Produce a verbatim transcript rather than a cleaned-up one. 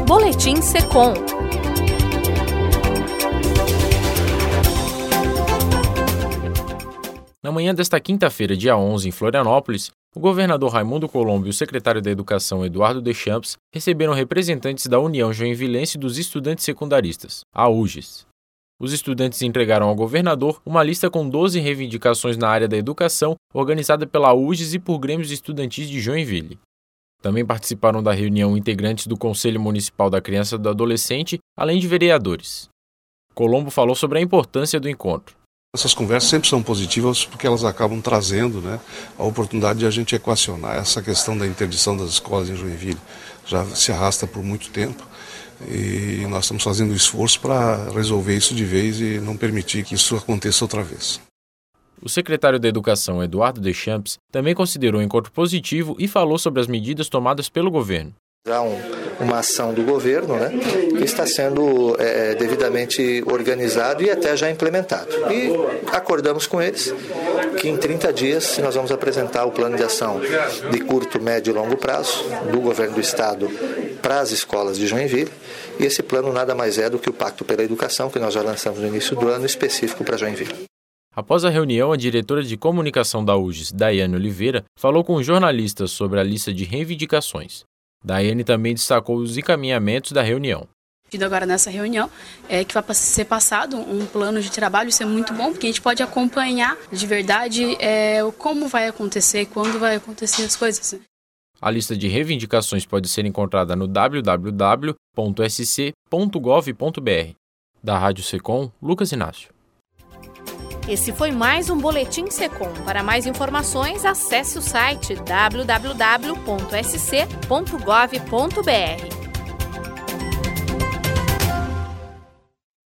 Boletim Secom. Na manhã desta quinta-feira, dia onze, em Florianópolis, o governador Raimundo Colombo e o secretário da Educação, Eduardo Deschamps, receberam representantes da União Joinvilense dos Estudantes Secundaristas, a U J E S. Os estudantes entregaram ao governador uma lista com doze reivindicações na área da educação, organizada pela U J E S e por grêmios estudantis de Joinville. Também participaram da reunião integrantes do Conselho Municipal da Criança e do Adolescente, além de vereadores. Colombo falou sobre a importância do encontro. Essas conversas sempre são positivas porque elas acabam trazendo, né, a oportunidade de a gente equacionar essa questão da interdição das escolas em Joinville. Já se arrasta por muito tempo e nós estamos fazendo um esforço para resolver isso de vez e não permitir que isso aconteça outra vez. O secretário da Educação, Eduardo Deschamps, também considerou o encontro positivo e falou sobre as medidas tomadas pelo governo. Há um, uma ação do governo, né, que está sendo é, devidamente organizado e até já implementado. E acordamos com eles que em trinta dias nós vamos apresentar o plano de ação de curto, médio e longo prazo do governo do estado para as escolas de Joinville. E esse plano nada mais é do que o Pacto pela Educação, que nós já lançamos no início do ano, específico para Joinville. Após a reunião, a diretora de comunicação da U J E S, Daiane Oliveira, falou com jornalistas sobre a lista de reivindicações. Daiane também destacou os encaminhamentos da reunião. Agora nessa reunião é que vai ser passado um plano de trabalho, isso é muito bom, porque a gente pode acompanhar de verdade é, como vai acontecer, quando vai acontecer as coisas. A lista de reivindicações pode ser encontrada no w w w ponto s c ponto gov ponto b r. Da Rádio Secom, Lucas Inácio. Esse foi mais um Boletim Secom. Para mais informações, acesse o site w w w ponto s c ponto gov ponto b r.